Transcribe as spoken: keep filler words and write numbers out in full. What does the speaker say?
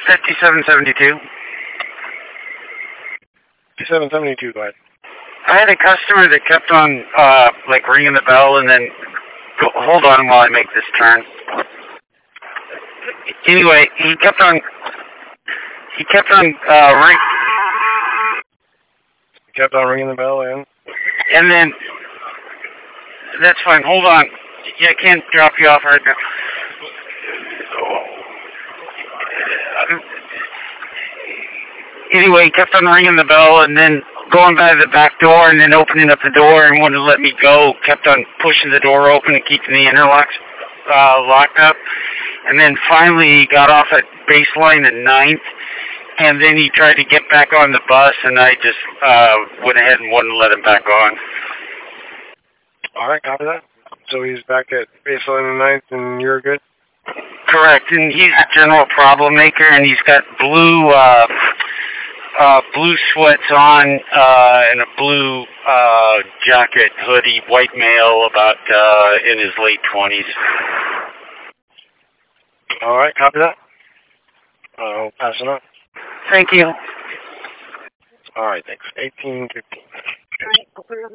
fifty-seven seventy-two. fifty-seven seventy-two, go ahead. I had a customer that kept on, uh, like, ringing the bell and then... Go, hold on while I make this turn. Anyway, he kept on... He kept on, uh, ring... He kept on ringing the bell, and... And then... That's fine, hold on. Yeah, I can't drop you off right now. Anyway, he kept on ringing the bell and then going by the back door and then opening up the door and wouldn't let me go. Kept on pushing the door open and keeping the interlocks uh, locked up. And then finally he got off at Baseline at ninth. And then he tried to get back on the bus and I just uh, went ahead and wouldn't let him back on. All right, copy that. So he's back at Baseline at ninth and you're good? Correct. And he's a general problem maker and he's got blue... Uh, Uh, blue sweats on, uh, and a blue, uh, jacket, hoodie, white male, about, uh, in his late twenties. All right, copy that. I'll pass it on. Thank you. All right, thanks. eighteen fifteen.